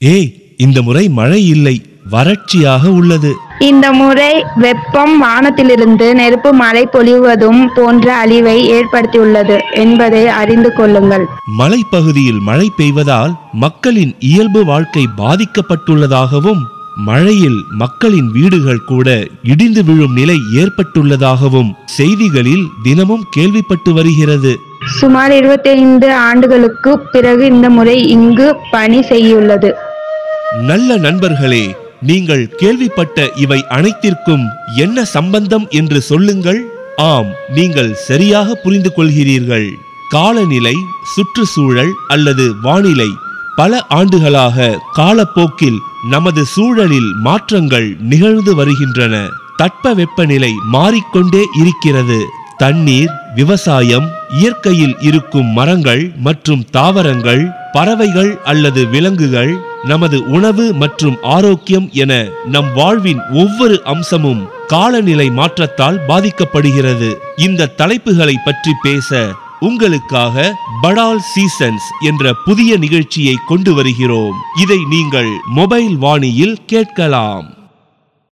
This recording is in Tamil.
ஏய், இந்த முறை மழை இல்லை, வறட்சியாக உள்ளது. இந்த முறை வெப்பம் வானத்திலிருந்து நெருப்பு மழை பொழிவதும் போன்ற அழிவை ஏற்படுத்தியுள்ளது என்பதை அறிந்து கொள்ளுங்கள். மலைப்பகுதியில் மழை பெய்வதால் மக்களின் இயல்பு வாழ்க்கை பாதிக்கப்பட்டுள்ளதாகவும், மழையில் மக்களின் வீடுகள் கூட இடிந்து விழும் நிலை ஏற்பட்டுள்ளதாகவும் செய்திகளில் தினமும் கேள்விப்பட்டு வருகிறது. சுமார் 25 ஆண்டுகளுக்கு பிறகு இந்த முறை இங்கு பணி செய்யுள்ளது. நல்ல நண்பர்களே, நீங்கள் கேள்விப்பட்ட இவை அனைத்திற்கும் என்ன சம்பந்தம் என்று சொல்லுங்கள். ஆம், நீங்கள் சரியாக புரிந்து கொள்கிறீர்கள். காலநிலை, சுற்றுச்சூழல் அல்லது வானிலை பல ஆண்டுகளாக காலப்போக்கில் நமது சூழலில் மாற்றங்கள் நிகழ்ந்து வருகின்றன. தட்பவெப்பநிலை மாறிக்கொண்டே இருக்கிறது. தண்ணீர், விவசாயம், இயற்கையில் இருக்கும் மரங்கள் மற்றும் தாவரங்கள், பறவைகள் அல்லது விலங்குகள், நமது உணவு மற்றும் ஆரோக்கியம் என நம் வாழ்வின் ஒவ்வொரு அம்சமும் காலநிலை மாற்றத்தால் பாதிக்கப்படுகிறது. இந்த தலைப்புகளை பற்றி பேச உங்களுக்காக படால் சீசன்ஸ் என்ற புதிய நிகழ்ச்சியை கொண்டு வருகிறோம். இதை நீங்கள் மொபைல் வாணியில் கேட்கலாம்.